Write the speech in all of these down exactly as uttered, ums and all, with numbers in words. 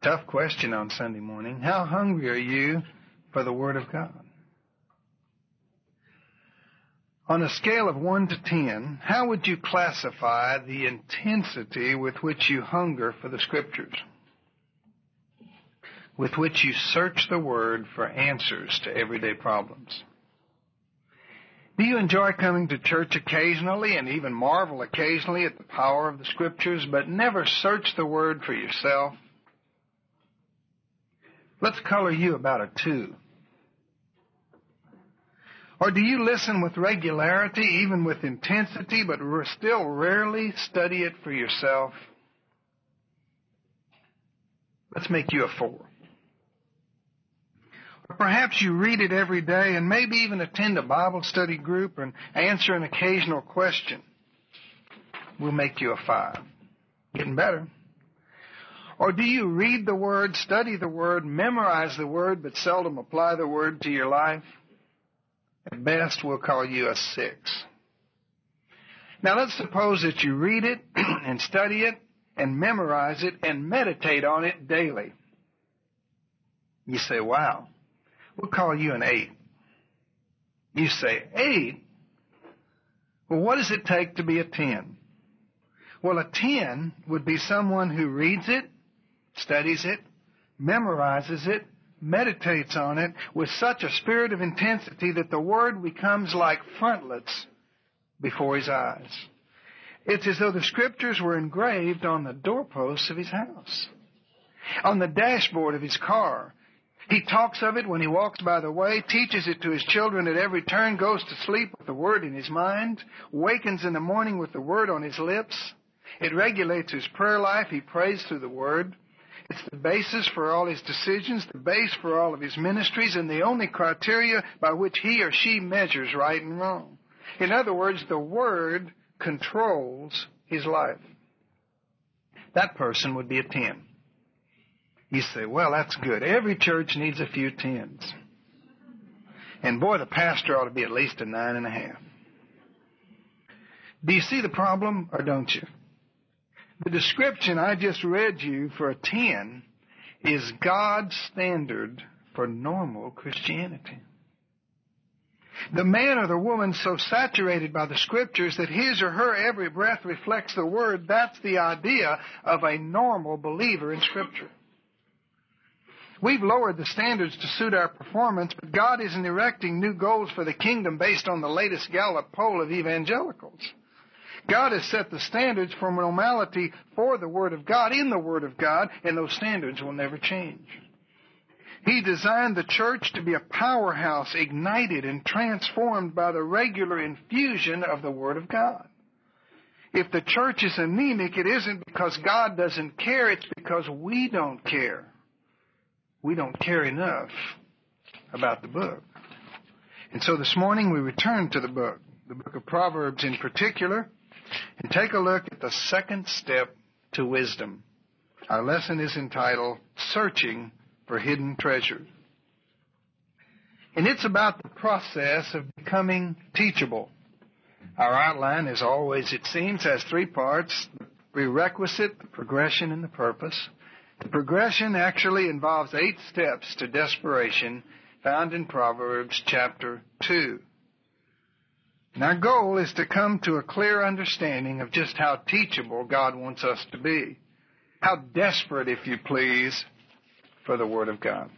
Tough question on Sunday morning. How hungry are you for the Word of God? On a scale of one to ten, how would you classify the intensity with which you hunger for the Scriptures? With which you search the Word for answers to everyday problems? Do you enjoy coming to church occasionally and even marvel occasionally at the power of the Scriptures, but never search the Word for yourself? Let's color you about a two. Or do you listen with regularity, even with intensity, but still rarely study it for yourself? Let's make you a four. Or perhaps you read it every day and maybe even attend a Bible study group and answer an occasional question. We'll make you a five. Getting better. Or do you read the Word, study the Word, memorize the Word, but seldom apply the Word to your life? At best, we'll call you a six. Now, let's suppose that you read it and study it and memorize it and meditate on it daily. You say, wow, we'll call you an eight. You say, eight? Well, what does it take to be a ten? Well, a ten would be someone who reads it, studies it, memorizes it, meditates on it with such a spirit of intensity that the Word becomes like frontlets before his eyes. It's as though the Scriptures were engraved on the doorposts of his house, on the dashboard of his car. He talks of it when he walks by the way, teaches it to his children at every turn, goes to sleep with the Word in his mind, wakens in the morning with the Word on his lips. It regulates his prayer life. He prays through the Word. It's the basis for all his decisions, the base for all of his ministries, and the only criteria by which he or she measures right and wrong. In other words, the Word controls his life. That person would be a ten. You say, well, that's good. Every church needs a few tens. And boy, the pastor ought to be at least a nine and a half. Do you see the problem, or don't you? The description I just read you for a ten is God's standard for normal Christianity. The man or the woman so saturated by the Scriptures that his or her every breath reflects the Word, that's the idea of a normal believer in Scripture. We've lowered the standards to suit our performance, but God isn't erecting new goals for the kingdom based on the latest Gallup poll of evangelicals. God has set the standards for normality for the Word of God in the Word of God, and those standards will never change. He designed the church to be a powerhouse ignited and transformed by the regular infusion of the Word of God. If the church is anemic, it isn't because God doesn't care, it's because we don't care. We don't care enough about the book. And so this morning we return to the book, the book of Proverbs in particular, and take a look at the second step to wisdom. Our lesson is entitled, Searching for Hidden Treasures. And it's about the process of becoming teachable. Our outline, as always it seems, has three parts: the prerequisite, the progression, and the purpose. The progression actually involves eight steps to desperation found in Proverbs chapter two. And our goal is to come to a clear understanding of just how teachable God wants us to be. How desperate, if you please, for the Word of God.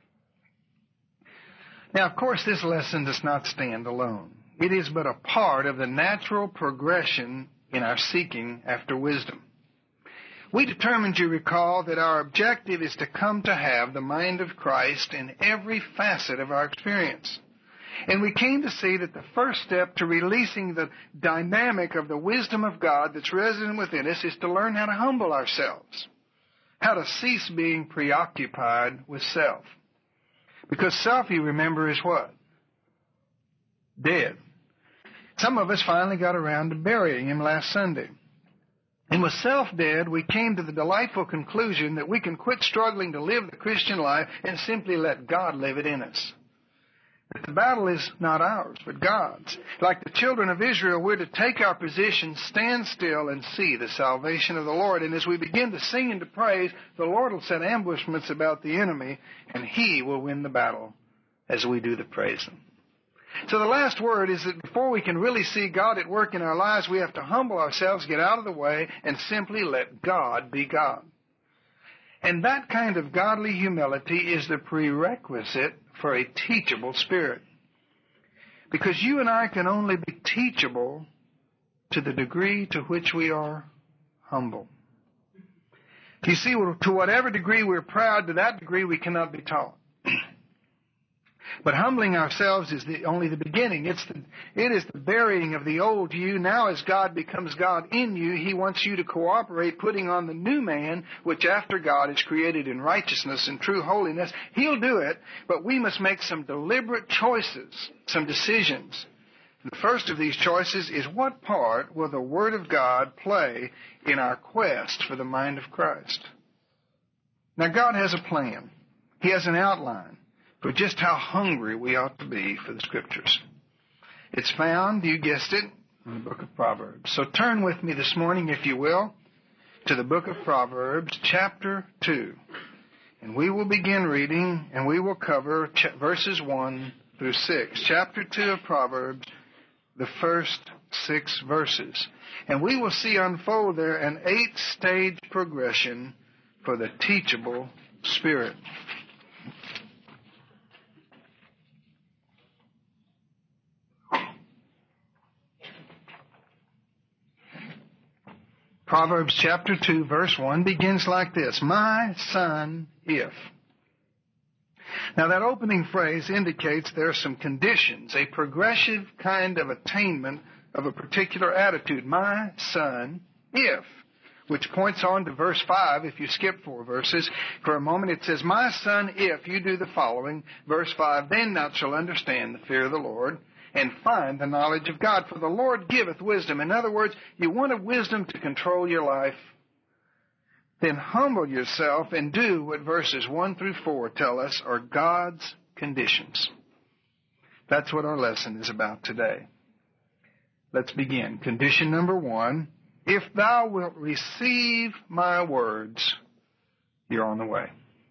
Now, of course, this lesson does not stand alone. It is but a part of the natural progression in our seeking after wisdom. We determined, you recall, that our objective is to come to have the mind of Christ in every facet of our experience. And we came to see that the first step to releasing the dynamic of the wisdom of God that's resident within us is to learn how to humble ourselves, how to cease being preoccupied with self. Because self, you remember, is what? Dead. Some of us finally got around to burying him last Sunday. And with self dead, we came to the delightful conclusion that we can quit struggling to live the Christian life and simply let God live it in us. That the battle is not ours, but God's. Like the children of Israel, we're to take our position, stand still, and see the salvation of the Lord. And as we begin to sing and to praise, the Lord will set ambushments about the enemy, and He will win the battle as we do the praising. So the last word is that before we can really see God at work in our lives, we have to humble ourselves, get out of the way, and simply let God be God. And that kind of godly humility is the prerequisite for a teachable spirit. Because you and I can only be teachable to the degree to which we are humble. You see, to whatever degree we're proud, to that degree we cannot be taught. But humbling ourselves is the, only the beginning. It's the, it is the burying of the old you. Now as God becomes God in you, He wants you to cooperate, putting on the new man, which after God is created in righteousness and true holiness. He'll do it, but we must make some deliberate choices, some decisions. The first of these choices is, what part will the Word of God play in our quest for the mind of Christ? Now God has a plan. He has an outline for just how hungry we ought to be for the Scriptures. It's found, you guessed it, in the book of Proverbs. So turn with me this morning, if you will, to the book of Proverbs, chapter two. And we will begin reading, and we will cover ch- verses one through six. Chapter two of Proverbs, the first six verses. And we will see unfold there an eight-stage progression for the teachable spirit. Proverbs chapter two, verse one begins like this: My son, if. Now that opening phrase indicates there are some conditions, a progressive kind of attainment of a particular attitude. My son, if. Which points on to verse five, if you skip four verses. For a moment it says, My son, if you do the following. Verse five, Then thou shalt understand the fear of the Lord, and find the knowledge of God, for the Lord giveth wisdom. In other words, you want a wisdom to control your life, then humble yourself and do what verses one through four tell us are God's conditions. That's what our lesson is about today. Let's begin. Condition number one, if thou wilt receive my words, you're on the way.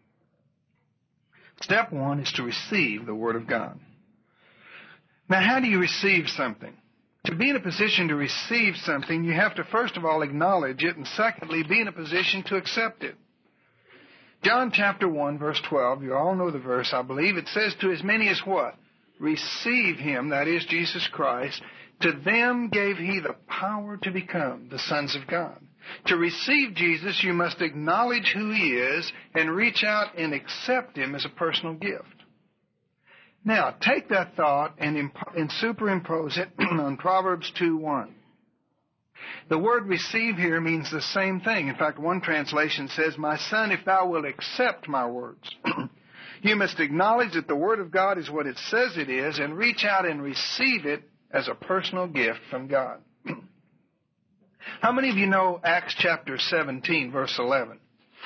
Step one is to receive the Word of God. Now, how do you receive something? To be in a position to receive something, you have to first of all acknowledge it, and secondly, be in a position to accept it. John chapter one, verse twelve, you all know the verse, I believe. It says, To as many as what? Receive Him, that is Jesus Christ, to them gave He the power to become the sons of God. To receive Jesus, you must acknowledge who He is and reach out and accept Him as a personal gift. Now, take that thought and, imp- and superimpose it on Proverbs two one. The word receive here means the same thing. In fact, one translation says, My son, if thou wilt accept my words. You must acknowledge that the Word of God is what it says it is and reach out and receive it as a personal gift from God. How many of you know Acts chapter seventeen, verse eleven?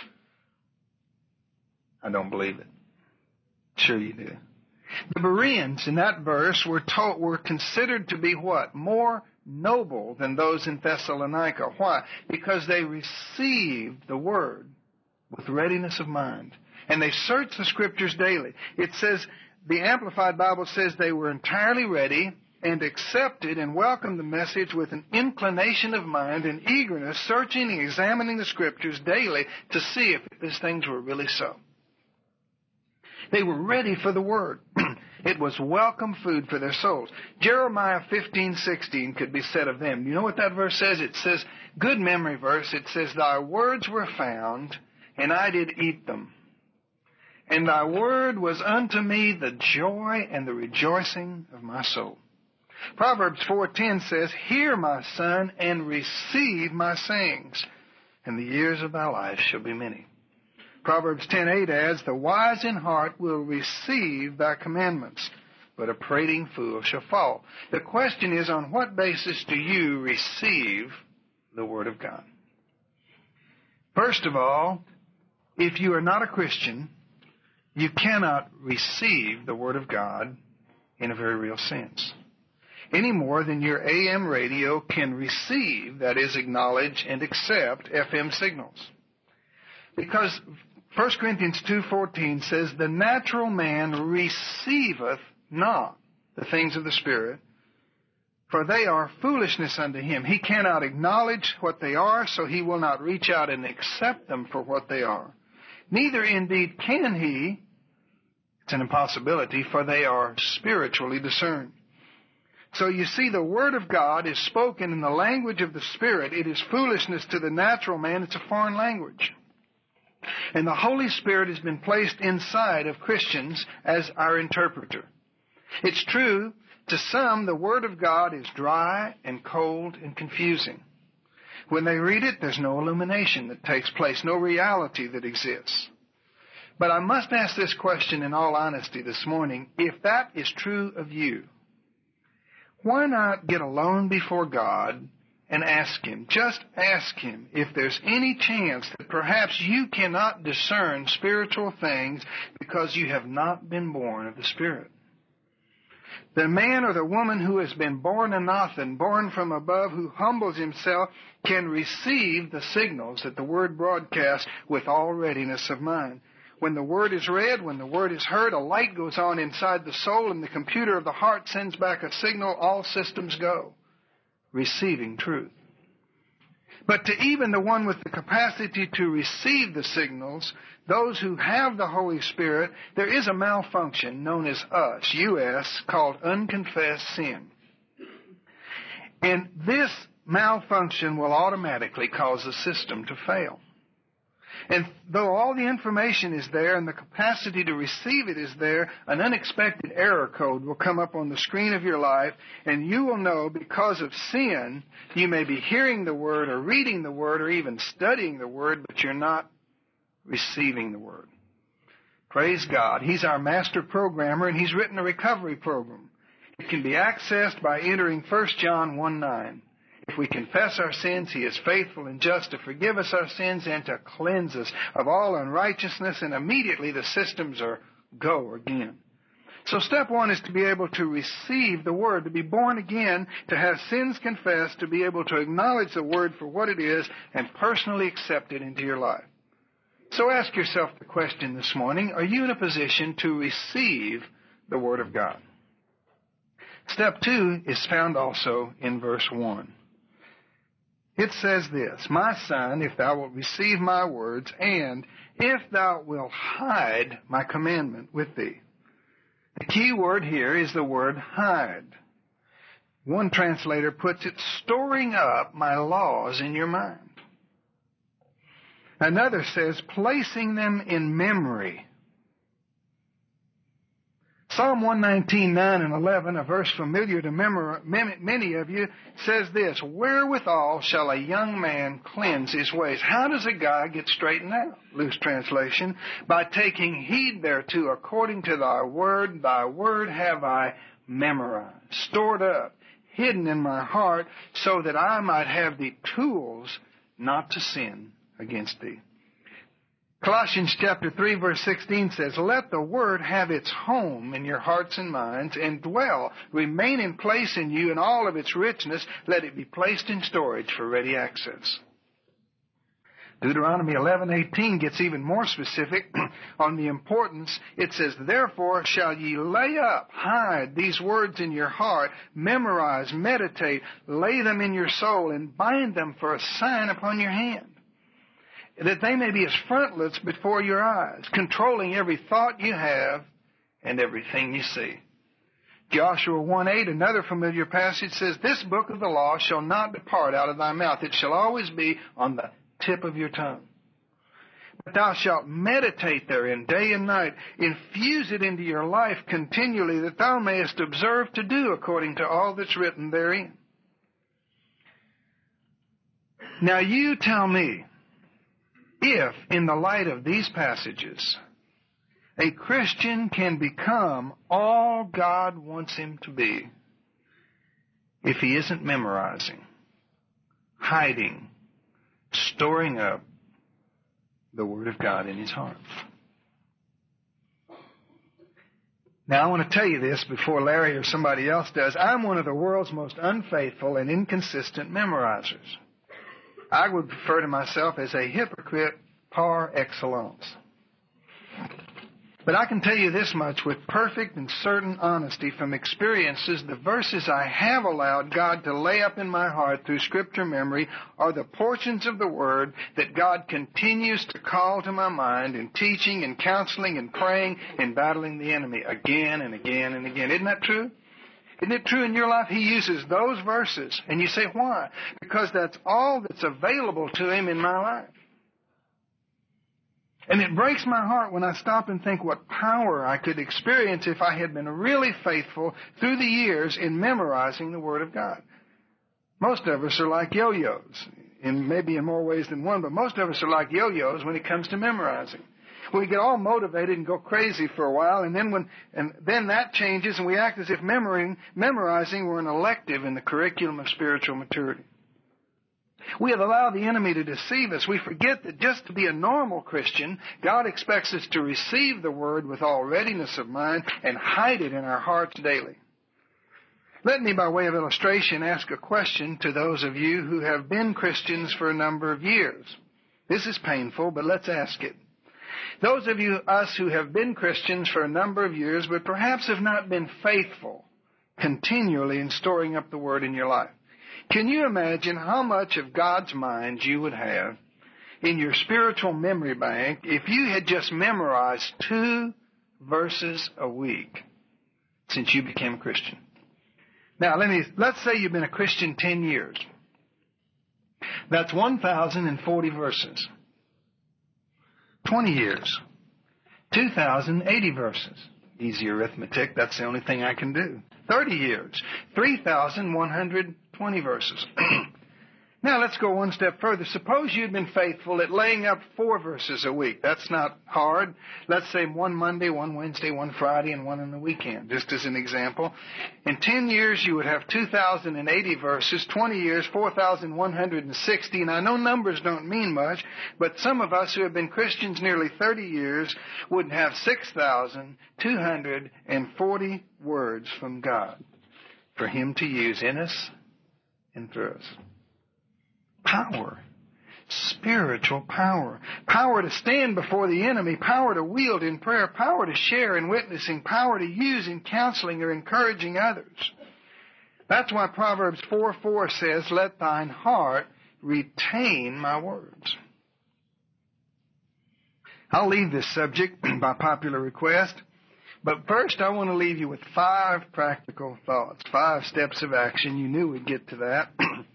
I don't believe it. Sure you do. The Bereans in that verse were told, were considered to be what? More noble than those in Thessalonica. Why? Because they received the Word with readiness of mind. And they searched the Scriptures daily. It says, the Amplified Bible says they were entirely ready and accepted and welcomed the message with an inclination of mind and eagerness, searching and examining the Scriptures daily to see if these things were really so. They were ready for the Word. It was welcome food for their souls. Jeremiah fifteen sixteen could be said of them. You know what that verse says? It says, good memory verse, it says, Thy words were found, and I did eat them. And thy word was unto me the joy and the rejoicing of my soul. Proverbs four ten says, Hear, my son, and receive my sayings, and the years of thy life shall be many. Proverbs ten eight adds, The wise in heart will receive thy commandments, but a prating fool shall fall. The question is, on what basis do you receive the Word of God? First of all, if you are not a Christian, you cannot receive the Word of God in a very real sense, any more than your A M radio can receive, that is, acknowledge and accept F M signals. Because First Corinthians two fourteen says, the natural man receiveth not the things of the Spirit, for they are foolishness unto him. He cannot acknowledge what they are, so he will not reach out and accept them for what they are. Neither indeed can he, it's an impossibility, for they are spiritually discerned. So you see, the Word of God is spoken in the language of the Spirit. It is foolishness to the natural man. It's a foreign language. And the Holy Spirit has been placed inside of Christians as our interpreter. It's true, to some, the Word of God is dry and cold and confusing. When they read it, there's no illumination that takes place, no reality that exists. But I must ask this question in all honesty this morning. If that is true of you, why not get alone before God and ask Him, just ask Him if there's any chance that perhaps you cannot discern spiritual things because you have not been born of the Spirit. The man or the woman who has been born of nothing, born from above, who humbles himself, can receive the signals that the Word broadcasts with all readiness of mind. When the Word is read, when the Word is heard, a light goes on inside the soul, and the computer of the heart sends back a signal. All systems go, receiving truth. But to even the one with the capacity to receive the signals, those who have the Holy Spirit, there is a malfunction known as us, U S, called unconfessed sin. And this malfunction will automatically cause the system to fail. And though all the information is there and the capacity to receive it is there, an unexpected error code will come up on the screen of your life, and you will know because of sin, you may be hearing the Word or reading the Word or even studying the Word, but you're not receiving the Word. Praise God. He's our master programmer, and He's written a recovery program. It can be accessed by entering First John one nine. If we confess our sins, He is faithful and just to forgive us our sins and to cleanse us of all unrighteousness, and immediately the systems are go again. So step one is to be able to receive the Word, to be born again, to have sins confessed, to be able to acknowledge the Word for what it is and personally accept it into your life. So ask yourself the question this morning, are you in a position to receive the Word of God? Step two is found also in verse one. It says this, my son, if thou wilt receive my words, and if thou wilt hide my commandment with thee. The key word here is the word hide. One translator puts it, storing up my laws in your mind. Another says, placing them in memory. Psalm one nineteen, nine and eleven, a verse familiar to many of you, says this, wherewithal shall a young man cleanse his ways? How does a guy get straightened out? Loose translation, by taking heed thereto according to thy word. Thy word have I memorized, stored up, hidden in my heart, so that I might have the tools not to sin against thee. Colossians chapter three verse sixteen says, let the word have its home in your hearts and minds and dwell, remain in place in you in all of its richness. Let it be placed in storage for ready access. Deuteronomy eleven eighteen gets even more specific on the importance. It says, therefore shall ye lay up, hide these words in your heart, memorize, meditate, lay them in your soul, and bind them for a sign upon your hand, that they may be as frontlets before your eyes, controlling every thought you have and everything you see. Joshua one eight, another familiar passage, says, this book of the law shall not depart out of thy mouth. It shall always be on the tip of your tongue. But thou shalt meditate therein day and night. Infuse it into your life continually, that thou mayest observe to do according to all that's written therein. Now you tell me, if, in the light of these passages, a Christian can become all God wants him to be if he isn't memorizing, hiding, storing up the Word of God in his heart. Now, I want to tell you this before Larry or somebody else does. I'm one of the world's most unfaithful and inconsistent memorizers. I would refer to myself as a hypocrite par excellence. But I can tell you this much with perfect and certain honesty from experiences: the verses I have allowed God to lay up in my heart through Scripture memory are the portions of the Word that God continues to call to my mind in teaching and counseling and praying and battling the enemy again and again and again. Isn't that true? Isn't it true in your life? He uses those verses. And you say, why? Because that's all that's available to Him in my life. And it breaks my heart when I stop and think what power I could experience if I had been really faithful through the years in memorizing the Word of God. Most of us are like yo-yos, in maybe in more ways than one, but most of us are like yo-yos when it comes to memorizing. We get all motivated and go crazy for a while, and then when and then that changes, and we act as if memorizing, memorizing were an elective in the curriculum of spiritual maturity. We have allowed the enemy to deceive us. We forget that just to be a normal Christian, God expects us to receive the Word with all readiness of mind and hide it in our hearts daily. Let me, by way of illustration, ask a question to those of you who have been Christians for a number of years. This is painful, but let's ask it. Those of you, us who have been Christians for a number of years, but perhaps have not been faithful continually in storing up the Word in your life. Can you imagine how much of God's mind you would have in your spiritual memory bank if you had just memorized two verses a week since you became a Christian? Now, let me, let's say you've been a Christian ten years. That's one thousand forty verses. twenty years. two thousand eighty verses. Easy arithmetic, that's the only thing I can do. thirty years. three thousand one hundred twenty verses. Now let's go one step further. Suppose you'd been faithful at laying up four verses a week. That's not hard. Let's say one Monday, one Wednesday, one Friday, and one on the weekend, just as an example. In ten years, you would have two thousand eighty verses. twenty years, four thousand one hundred sixty. And I know numbers don't mean much, but some of us who have been Christians nearly thirty years would have six thousand two hundred forty words from God for Him to use in us and through us. Power. Spiritual power. Power to stand before the enemy. Power to wield in prayer. Power to share in witnessing. Power to use in counseling or encouraging others. That's why Proverbs four four says, "Let thine heart retain my words." I'll leave this subject by popular request. But first, I want to leave you with five practical thoughts. Five steps of action. You knew we'd get to that.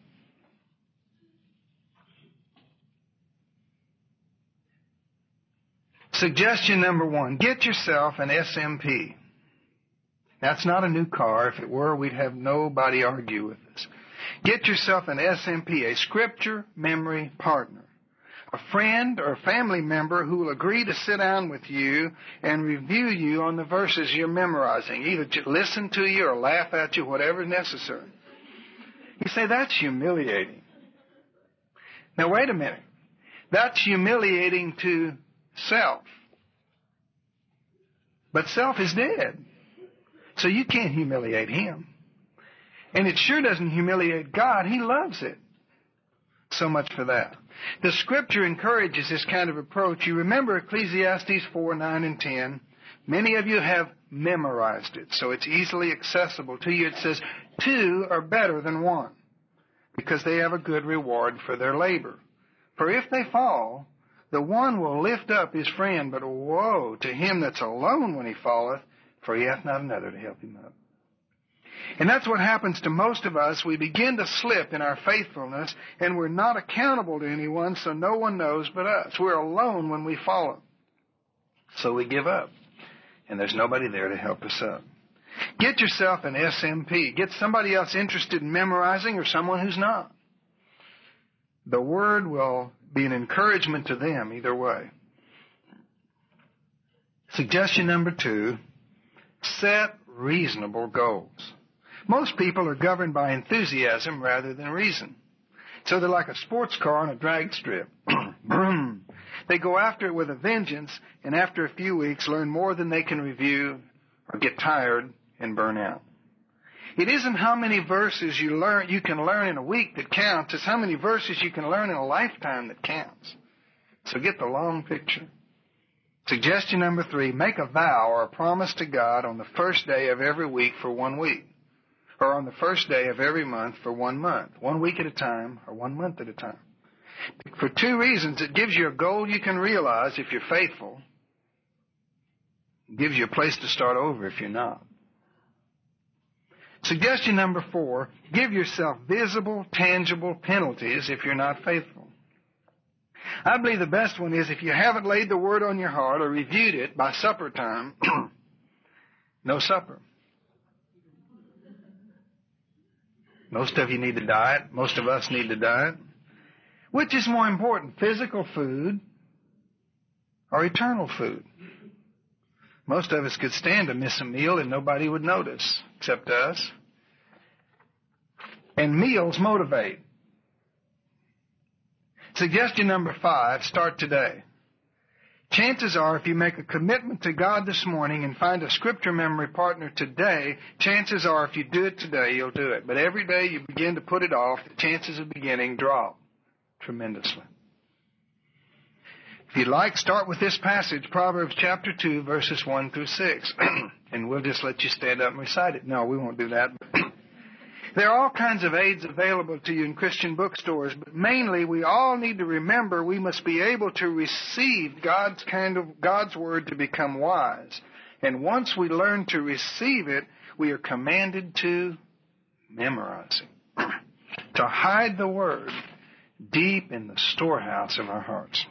Suggestion number one, get yourself an S M P. That's not a new car. If it were, we'd have nobody argue with us. Get yourself an S M P, a Scripture Memory Partner. A friend or a family member who will agree to sit down with you and review you on the verses you're memorizing. Either to listen to you or laugh at you, whatever is necessary. You say, that's humiliating. Now, wait a minute. That's humiliating to self. But self is dead. So you can't humiliate Him. And it sure doesn't humiliate God. He loves it. So much for that. The Scripture encourages this kind of approach. You remember Ecclesiastes four, nine, and ten. Many of you have memorized it, so it's easily accessible to you. It says, two are better than one, because they have a good reward for their labor. For if they fall, the one will lift up his friend, but woe to him that's alone when he falleth, for he hath not another to help him up. And that's what happens to most of us. We begin to slip in our faithfulness, and we're not accountable to anyone, so no one knows but us. We're alone when we follow. So we give up, and there's nobody there to help us up. Get yourself an S M P. Get somebody else interested in memorizing or someone who's not. The Word will be an encouragement to them either way. Suggestion number two, set reasonable goals. Most people are governed by enthusiasm rather than reason. So they're like a sports car on a drag strip. They go after it with a vengeance, and after a few weeks learn more than they can review or get tired and burn out. It isn't how many verses you learn, you can learn in a week that counts. It's how many verses you can learn in a lifetime that counts. So get the long picture. Suggestion number three, make a vow or a promise to God on the first day of every week for one week. Or on the first day of every month for one month. One week at a time or one month at a time. For two reasons. It gives you a goal you can realize if you're faithful. It gives you a place to start over if you're not. Suggestion number four, give yourself visible, tangible penalties if you're not faithful. I believe the best one is if you haven't laid the word on your heart or reviewed it by supper time, no supper. Most of you need to diet. Most of us need to diet. Which is more important, physical food or eternal food? Most of us could stand to miss a meal and nobody would notice, except us. And meals motivate. Suggestion number five, start today. Chances are if you make a commitment to God this morning and find a scripture memory partner today, chances are if you do it today, you'll do it. But every day you begin to put it off, the chances of beginning drop tremendously. If you'd like, start with this passage, Proverbs chapter two, verses one through six. And we'll just let you stand up and recite it. No, we won't do that. There are all kinds of aids available to you in Christian bookstores, but mainly we all need to remember we must be able to receive God's kind of God's word to become wise. And once we learn to receive it, we are commanded to memorize it, to hide the word deep in the storehouse of our hearts.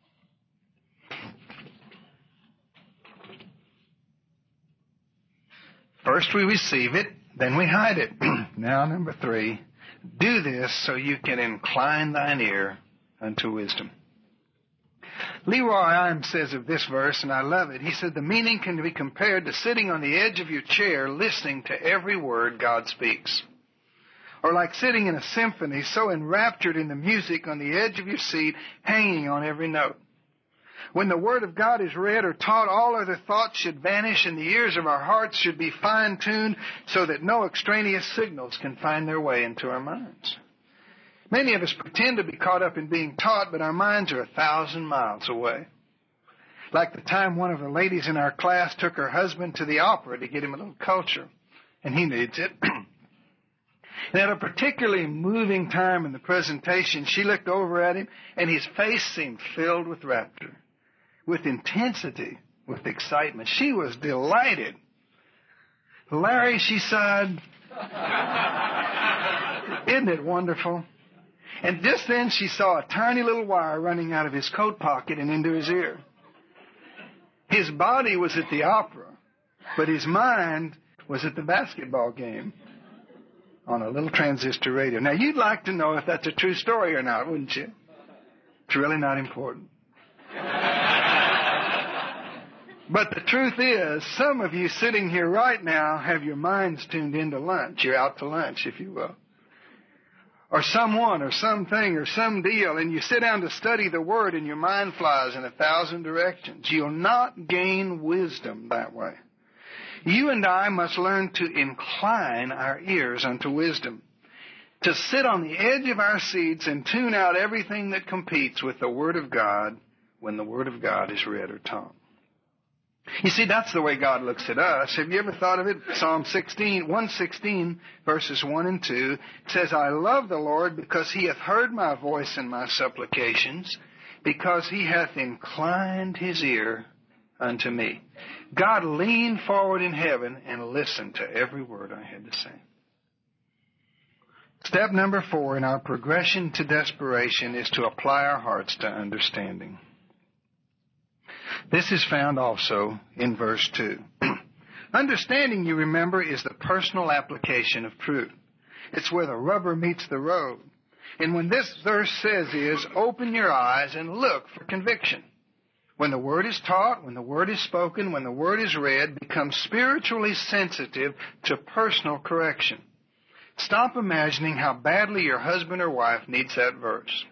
First we receive it, then we hide it. Now, number three, do this so you can incline thine ear unto wisdom. Leroy Imes says of this verse, and I love it, he said, the meaning can be compared to sitting on the edge of your chair listening to every word God speaks. Or like sitting in a symphony so enraptured in the music on the edge of your seat, hanging on every note. When the Word of God is read or taught, all other thoughts should vanish and the ears of our hearts should be fine-tuned so that no extraneous signals can find their way into our minds. Many of us pretend to be caught up in being taught, but our minds are a thousand miles away. Like the time one of the ladies in our class took her husband to the opera to get him a little culture, and he needs it. And at a particularly moving time in the presentation, she looked over at him, and his face seemed filled with rapture, with intensity, with excitement. She was delighted. Larry, she sighed, isn't it wonderful? And just then she saw a tiny little wire running out of his coat pocket and into his ear. His body was at the opera, but his mind was at the basketball game on a little transistor radio. Now, you'd like to know if that's a true story or not, wouldn't you? It's really not important. But the truth is, some of you sitting here right now have your minds tuned into lunch. You're out to lunch, if you will. Or someone or something or some deal, and you sit down to study the Word and your mind flies in a thousand directions. You'll not gain wisdom that way. You and I must learn to incline our ears unto wisdom, to sit on the edge of our seats and tune out everything that competes with the Word of God when the Word of God is read or taught. You see, that's the way God looks at us. Have you ever thought of it? Psalm sixteen, one sixteen, verses one and two, says, I love the Lord because he hath heard my voice and my supplications, because he hath inclined his ear unto me. God leaned forward in heaven and listened to every word I had to say. Step number four in our progression to desperation is to apply our hearts to understanding. This is found also in verse two. Understanding, you remember, is the personal application of truth. It's where the rubber meets the road. And when this verse says is, open your eyes and look for conviction. When the Word is taught, when the Word is spoken, when the Word is read, become spiritually sensitive to personal correction. Stop imagining how badly your husband or wife needs that verse.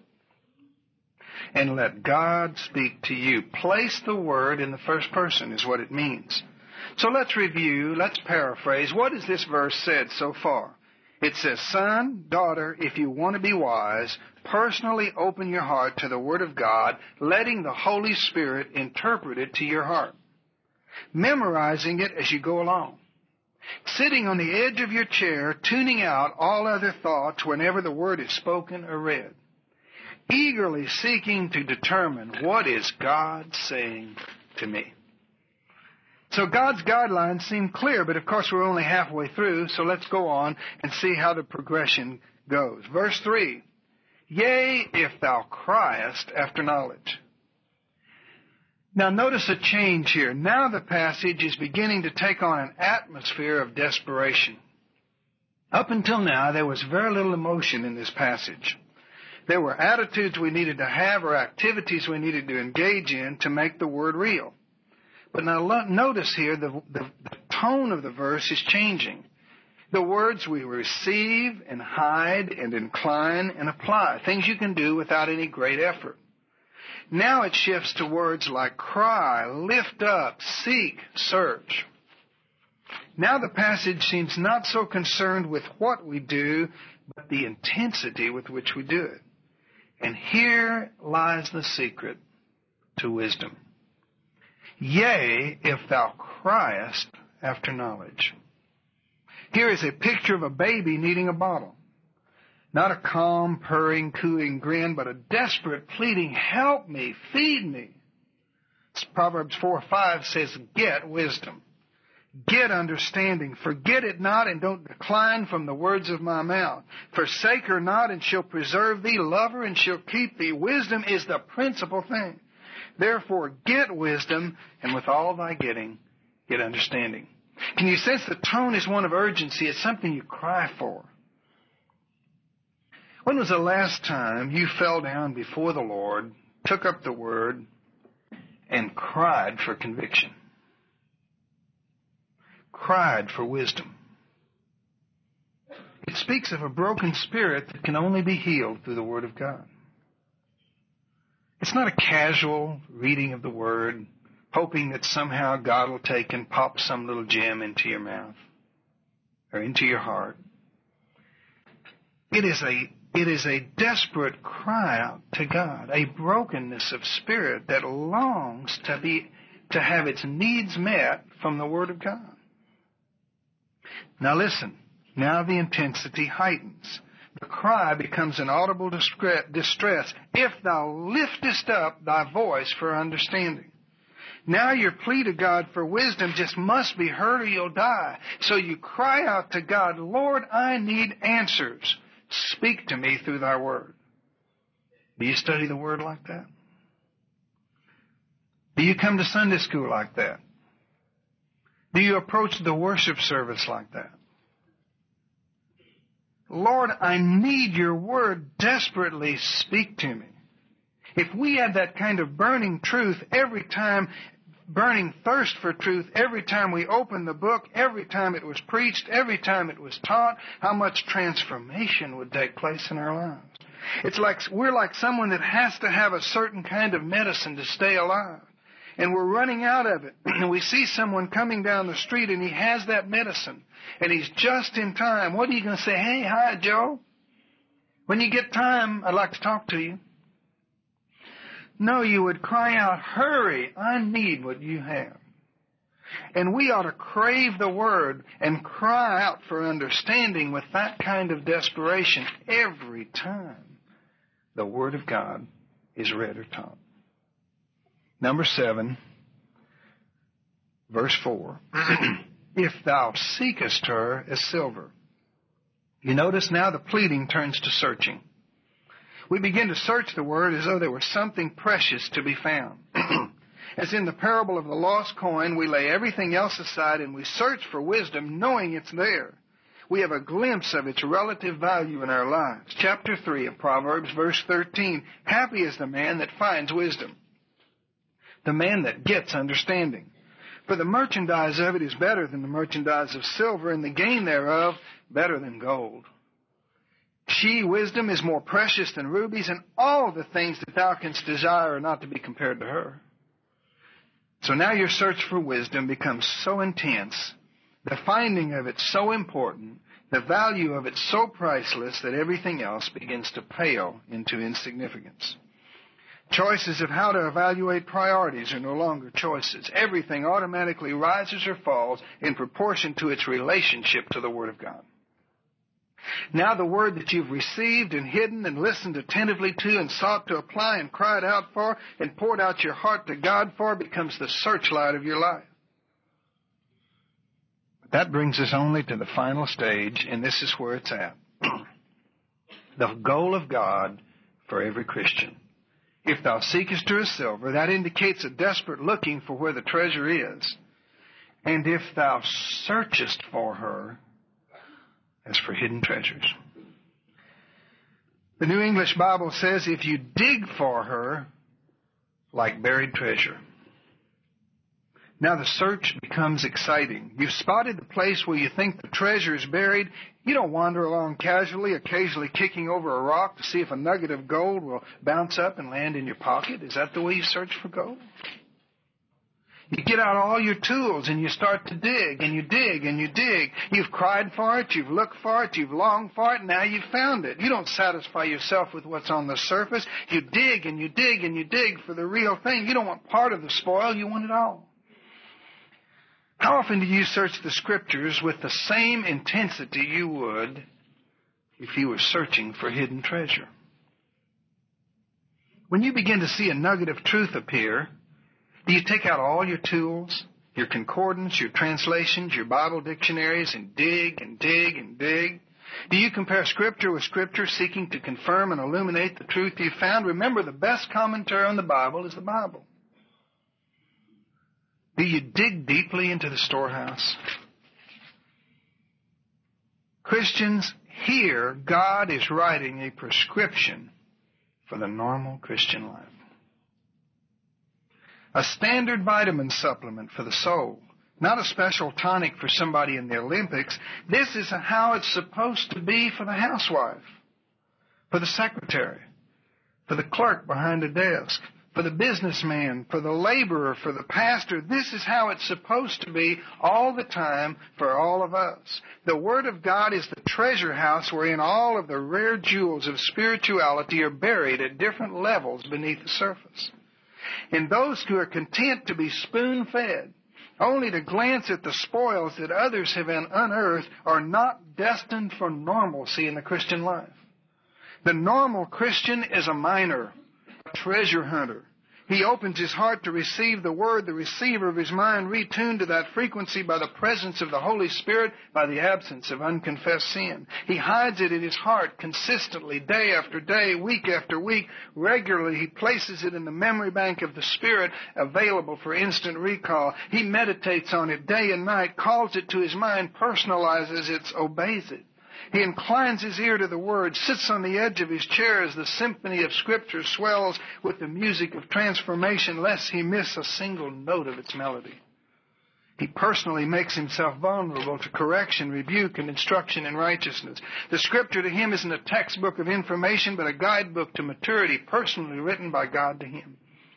And let God speak to you. Place the Word in the first person is what it means. So let's review, let's paraphrase. What has this verse said so far? It says, son, daughter, if you want to be wise, personally open your heart to the Word of God, letting the Holy Spirit interpret it to your heart. Memorizing it as you go along. Sitting on the edge of your chair, tuning out all other thoughts whenever the Word is spoken or read. Eagerly seeking to determine what is God saying to me. So God's guidelines seem clear, but of course we're only halfway through, so let's go on and see how the progression goes. Verse three, yea, if thou criest after knowledge. Now notice a change here. Now the passage is beginning to take on an atmosphere of desperation. Up until now, there was very little emotion in this passage. There were attitudes we needed to have or activities we needed to engage in to make the word real. But now notice here the, the, the tone of the verse is changing. The words we receive and hide and incline and apply, things you can do without any great effort. Now it shifts to words like cry, lift up, seek, search. Now the passage seems not so concerned with what we do, but the intensity with which we do it. And here lies the secret to wisdom. Yea, if thou criest after knowledge. Here is a picture of a baby needing a bottle. Not a calm, purring, cooing grin, but a desperate pleading, help me, feed me. Proverbs four five says, get wisdom. Get understanding. Forget it not, and don't decline from the words of my mouth. Forsake her not, and she'll preserve thee. Love her, and she'll keep thee. Wisdom is the principal thing. Therefore, get wisdom, and with all thy getting, get understanding. Can you sense the tone is one of urgency? It's something you cry for. When was the last time you fell down before the Lord, took up the Word, and cried for conviction? Cried for wisdom. It speaks of a broken spirit that can only be healed through the Word of God. It's not a casual reading of the Word, hoping that somehow God will take and pop some little gem into your mouth or into your heart. It is a It is a desperate cry out to God, a brokenness of spirit that longs to be to have its needs met from the Word of God. Now listen, now the intensity heightens. The cry becomes an audible distress. If thou liftest up thy voice for understanding. Now your plea to God for wisdom just must be heard or you'll die. So you cry out to God, Lord, I need answers. Speak to me through thy word. Do you study the word like that? Do you come to Sunday school like that? Do you approach the worship service like that? Lord, I need your word desperately. Speak to me. If we had that kind of burning truth every time, burning thirst for truth every time we opened the book, every time it was preached, every time it was taught, how much transformation would take place in our lives. It's like we're like someone that has to have a certain kind of medicine to stay alive. And we're running out of it. And we see someone coming down the street and he has that medicine. And he's just in time. What are you going to say? Hey, hi, Joe. When you get time, I'd like to talk to you. No, you would cry out, hurry, I need what you have. And we ought to crave the word and cry out for understanding with that kind of desperation every time the word of God is read or taught. Number seven, verse four. If thou seekest her as silver. You notice now the pleading turns to searching. We begin to search the word as though there was something precious to be found. As in the parable of the lost coin, we lay everything else aside and we search for wisdom knowing it's there. We have a glimpse of its relative value in our lives. Chapter three of Proverbs, verse thirteen. Happy is the man that finds wisdom, the man that gets understanding. For the merchandise of it is better than the merchandise of silver, and the gain thereof better than gold. She, wisdom, is more precious than rubies, and all the things that thou canst desire are not to be compared to her. So now your search for wisdom becomes so intense, the finding of it so important, the value of it so priceless that everything else begins to pale into insignificance. Choices of how to evaluate priorities are no longer choices. Everything automatically rises or falls in proportion to its relationship to the Word of God. Now the Word that you've received and hidden and listened attentively to and sought to apply and cried out for and poured out your heart to God for becomes the searchlight of your life. But that brings us only to the final stage, and this is where it's at. The goal of God for every Christian. If thou seekest her as silver, that indicates a desperate looking for where the treasure is. And if thou searchest for her as for hidden treasures. The New English Bible says, if you dig for her like buried treasure. Now the search becomes exciting. You've spotted the place where you think the treasure is buried. You don't wander along casually, occasionally kicking over a rock to see if a nugget of gold will bounce up and land in your pocket. Is that the way you search for gold? You get out all your tools and you start to dig, and you dig, and you dig. You've cried for it, you've looked for it, you've longed for it, and now you've found it. You don't satisfy yourself with what's on the surface. You dig, and you dig, and you dig for the real thing. You don't want part of the spoil, you want it all. How often do you search the Scriptures with the same intensity you would if you were searching for hidden treasure? When you begin to see a nugget of truth appear, do you take out all your tools, your concordance, your translations, your Bible dictionaries, and dig and dig and dig? Do you compare Scripture with Scripture, seeking to confirm and illuminate the truth you found? Remember, the best commentary on the Bible is the Bible. Do you dig deeply into the storehouse? Christians, here God is writing a prescription for the normal Christian life. A standard vitamin supplement for the soul, not a special tonic for somebody in the Olympics. This is how it's supposed to be for the housewife, for the secretary, for the clerk behind the desk, for the businessman, for the laborer, for the pastor. This is how it's supposed to be all the time for all of us. The Word of God is the treasure house wherein all of the rare jewels of spirituality are buried at different levels beneath the surface. And those who are content to be spoon-fed, only to glance at the spoils that others have unearthed, are not destined for normalcy in the Christian life. The normal Christian is a miner, a treasure hunter. He opens his heart to receive the Word, the receiver of his mind retuned to that frequency by the presence of the Holy Spirit, by the absence of unconfessed sin. He hides it in his heart consistently, day after day, week after week. Regularly, he places it in the memory bank of the Spirit, available for instant recall. He meditates on it day and night, calls it to his mind, personalizes it, obeys it. He inclines his ear to the Word, sits on the edge of his chair as the symphony of Scripture swells with the music of transformation, lest he miss a single note of its melody. He personally makes himself vulnerable to correction, rebuke, and instruction in righteousness. The Scripture to him isn't a textbook of information, but a guidebook to maturity, personally written by God to him.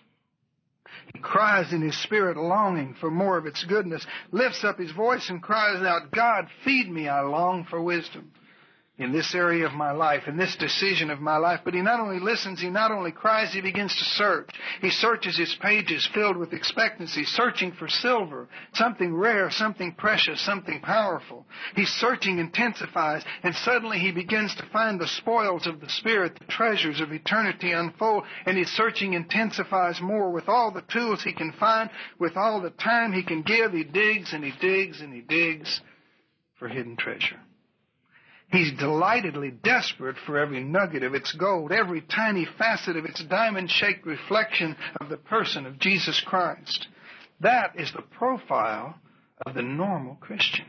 He cries in his spirit, longing for more of its goodness, lifts up his voice and cries out, God, feed me, I long for wisdom in this area of my life, in this decision of my life. But he not only listens, he not only cries, he begins to search. He searches his pages filled with expectancy, searching for silver, something rare, something precious, something powerful. His searching intensifies, and suddenly he begins to find the spoils of the Spirit, the treasures of eternity unfold, and his searching intensifies more. With all the tools he can find, with all the time he can give, he digs and he digs and he digs for hidden treasure. He's delightedly desperate for every nugget of its gold, every tiny facet of its diamond-shaped reflection of the person of Jesus Christ. That is the profile of the normal Christian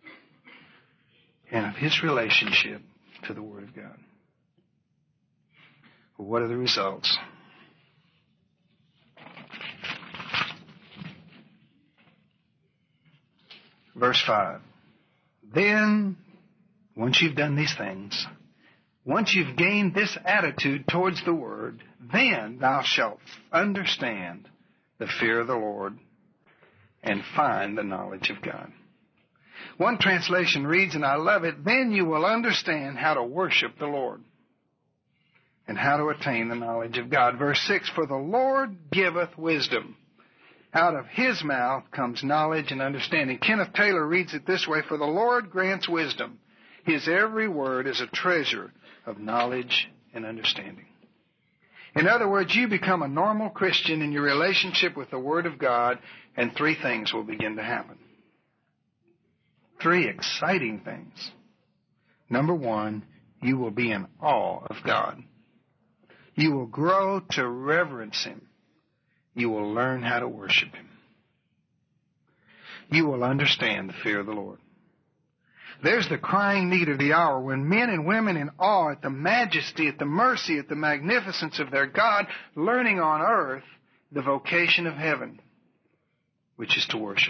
and of his relationship to the Word of God. Well, what are the results? Verse five. Then, once you've done these things, once you've gained this attitude towards the Word, then thou shalt understand the fear of the Lord and find the knowledge of God. One translation reads, and I love it, then you will understand how to worship the Lord and how to attain the knowledge of God. Verse six, for the Lord giveth wisdom. Out of his mouth comes knowledge and understanding. Kenneth Taylor reads it this way, for the Lord grants wisdom. His every word is a treasure of knowledge and understanding. In other words, you become a normal Christian in your relationship with the Word of God, and three things will begin to happen. Three exciting things. Number one, you will be in awe of God. You will grow to reverence Him. You will learn how to worship Him. You will understand the fear of the Lord. There's the crying need of the hour when men and women in awe at the majesty, at the mercy, at the magnificence of their God, learning on earth the vocation of heaven, which is to worship.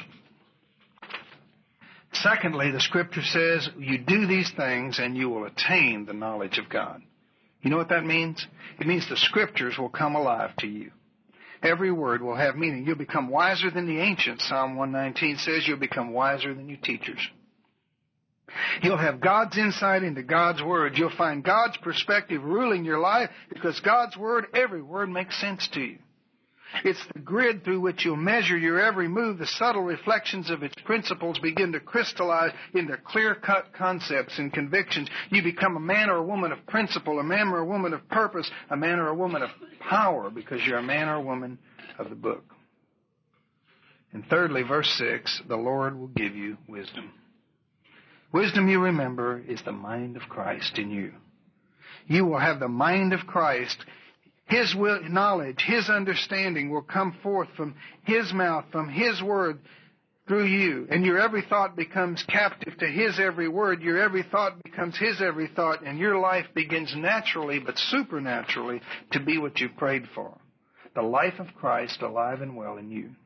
Secondly, the Scripture says, you do these things and you will attain the knowledge of God. You know what that means? It means the Scriptures will come alive to you. Every word will have meaning. You'll become wiser than the ancients. Psalm one nineteen says you'll become wiser than your teachers. You'll have God's insight into God's Word. You'll find God's perspective ruling your life because God's Word, every word makes sense to you. It's the grid through which you'll measure your every move. The subtle reflections of its principles begin to crystallize into clear-cut concepts and convictions. You become a man or a woman of principle, a man or a woman of purpose, a man or a woman of power because you're a man or a woman of the book. And thirdly, verse six, the Lord will give you wisdom. Wisdom, you remember, is the mind of Christ in you. You will have the mind of Christ. His will, knowledge, His understanding will come forth from His mouth, from His word through you. And your every thought becomes captive to His every word. Your every thought becomes His every thought. And your life begins naturally, but supernaturally, to be what you prayed for. The life of Christ alive and well in you.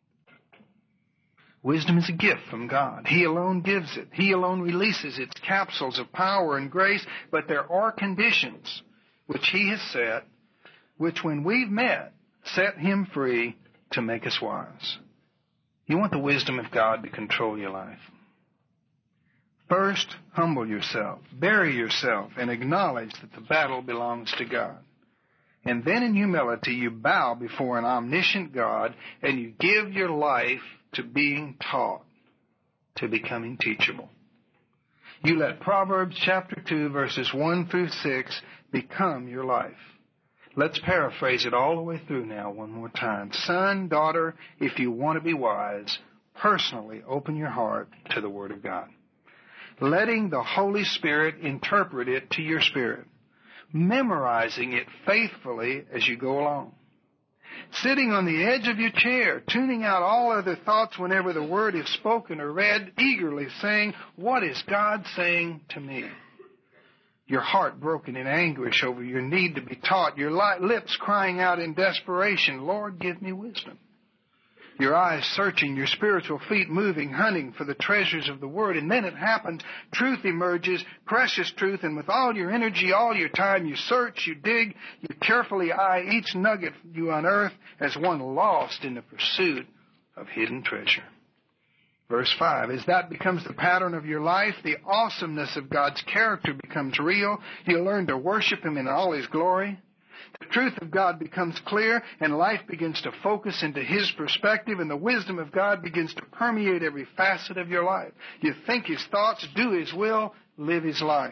Wisdom is a gift from God. He alone gives it. He alone releases its capsules of power and grace. But there are conditions which He has set, which when we've met, set Him free to make us wise. You want the wisdom of God to control your life. First, humble yourself, bury yourself, and acknowledge that the battle belongs to God. And then in humility, you bow before an omniscient God, and you give your life to being taught, to becoming teachable. You let Proverbs chapter two, verses one through six become your life. Let's paraphrase it all the way through now one more time. Son, daughter, if you want to be wise, personally open your heart to the Word of God, letting the Holy Spirit interpret it to your spirit, memorizing it faithfully as you go along, sitting on the edge of your chair, tuning out all other thoughts whenever the Word is spoken or read, eagerly saying, what is God saying to me? Your heart broken in anguish over your need to be taught, your lips crying out in desperation, Lord, give me wisdom. Your eyes searching, your spiritual feet moving, hunting for the treasures of the Word. And then it happens, truth emerges, precious truth, and with all your energy, all your time, you search, you dig, you carefully eye each nugget you unearth as one lost in the pursuit of hidden treasure. Verse five, as that becomes the pattern of your life, the awesomeness of God's character becomes real. You learn to worship Him in all His glory. The truth of God becomes clear, and life begins to focus into His perspective, and the wisdom of God begins to permeate every facet of your life. You think His thoughts, do His will, live His life.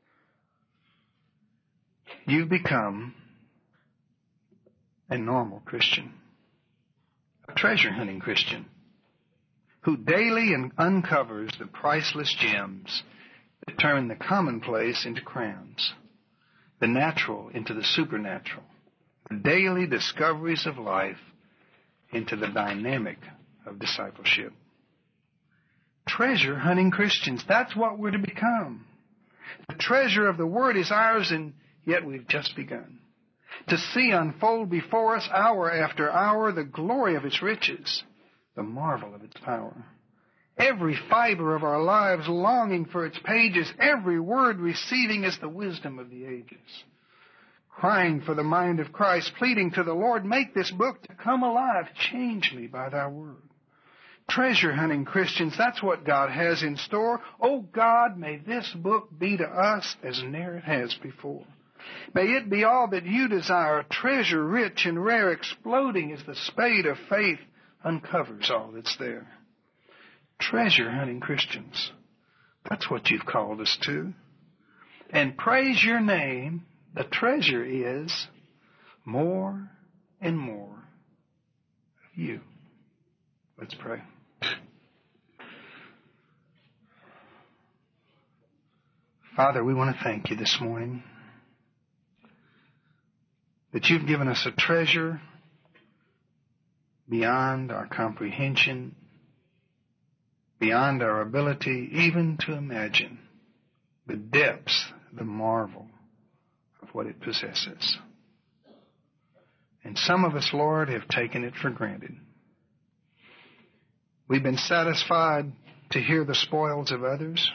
You become a normal Christian, a treasure-hunting Christian, who daily uncovers the priceless gems that turn the commonplace into crowns, the natural into the supernatural, the daily discoveries of life into the dynamic of discipleship. Treasure-hunting Christians, that's what we're to become. The treasure of the Word is ours, and yet we've just begun to see unfold before us hour after hour the glory of its riches, the marvel of its power. Every fiber of our lives longing for its pages, every word receiving as the wisdom of the ages. Crying for the mind of Christ, pleading to the Lord, make this book to come alive. Change me by thy word. Treasure hunting Christians, that's what God has in store. Oh God, may this book be to us as near it has before. May it be all that you desire, treasure rich and rare, exploding as the spade of faith uncovers all that's there. Treasure hunting Christians, that's what you've called us to. And praise your name, the treasure is more and more of you. Let's pray. Father, we want to thank you this morning that you've given us a treasure beyond our comprehension, beyond our ability even to imagine the depths, the marvel of what it possesses. And some of us, Lord, have taken it for granted. We've been satisfied to hear the spoils of others,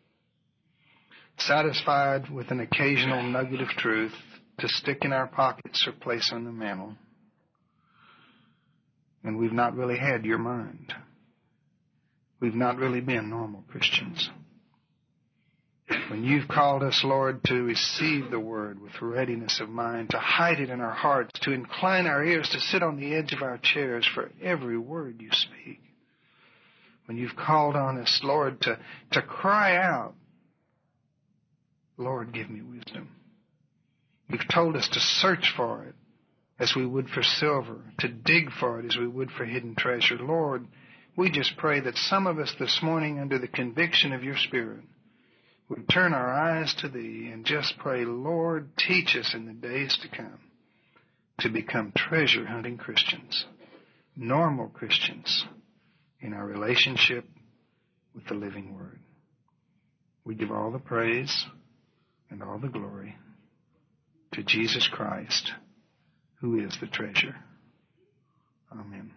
satisfied with an occasional nugget of truth to stick in our pockets or place on the mantle. And we've not really had your mind. We've not really been normal Christians. When you've called us, Lord, to receive the word with readiness of mind, to hide it in our hearts, to incline our ears, to sit on the edge of our chairs for every word you speak. When you've called on us, Lord, to, to cry out, Lord, give me wisdom. You've told us to search for it as we would for silver, to dig for it as we would for hidden treasure. Lord, we just pray that some of us this morning, under the conviction of your Spirit, would turn our eyes to thee and just pray, Lord, teach us in the days to come to become treasure-hunting Christians, normal Christians in our relationship with the living Word. We give all the praise and all the glory to Jesus Christ, who is the treasure. Amen.